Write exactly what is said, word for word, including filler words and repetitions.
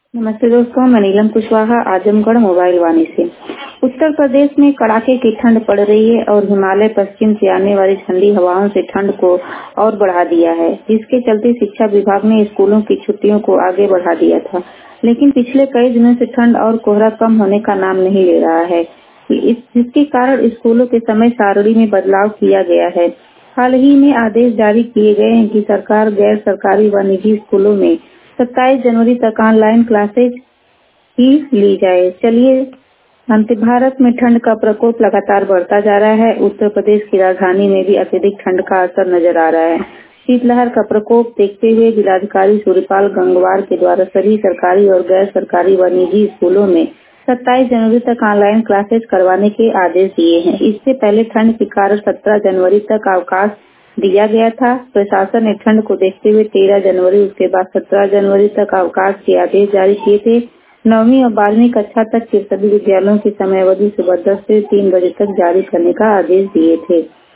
नमस्ते दोस्तों, मैं नीलम कुशवाहा आजमगढ़ मोबाइल वाणी से। उत्तर प्रदेश में कड़ाके की ठंड पड़ रही है और हिमालय पश्चिम से आने वाली ठंडी हवाओं से ठंड को और बढ़ा दिया है, जिसके चलते शिक्षा विभाग ने स्कूलों की छुट्टियों को आगे बढ़ा दिया था। लेकिन पिछले कई दिनों से ठंड और कोहरा कम होने का नाम नहीं ले रहा है, इस जिसके कारण स्कूलों के समय सारणी में बदलाव किया गया है। हाल ही में आदेश जारी किए गए हैं कि सरकार गैर सरकारी व निजी स्कूलों में सत्ताईस जनवरी तक ऑनलाइन क्लासेज ही ली जाए। चलिए, अंत भारत में ठंड का प्रकोप लगातार बढ़ता जा रहा है। उत्तर प्रदेश की राजधानी में भी अत्यधिक ठंड का असर नजर आ रहा है। शीतलहर का प्रकोप देखते हुए जिलाधिकारी सूर्यपाल गंगवार के द्वारा सभी सरकारी और गैर सरकारी व निजी स्कूलों में सत्ताईस जनवरी तक ऑनलाइन क्लासेज करवाने के आदेश दिए हैं। इससे पहले ठंड के कारण सत्रह जनवरी तक अवकाश दिया गया था। प्रशासन ने ठंड को देखते हुए तेरह जनवरी उसके बाद सत्रह जनवरी तक अवकाश के आदेश जारी किए थे। नौवीं और बारहवीं कक्षा तक के सभी विद्यालयों की समयावधि सुबह दस से तीन बजे तक जारी करने का आदेश दिए थे।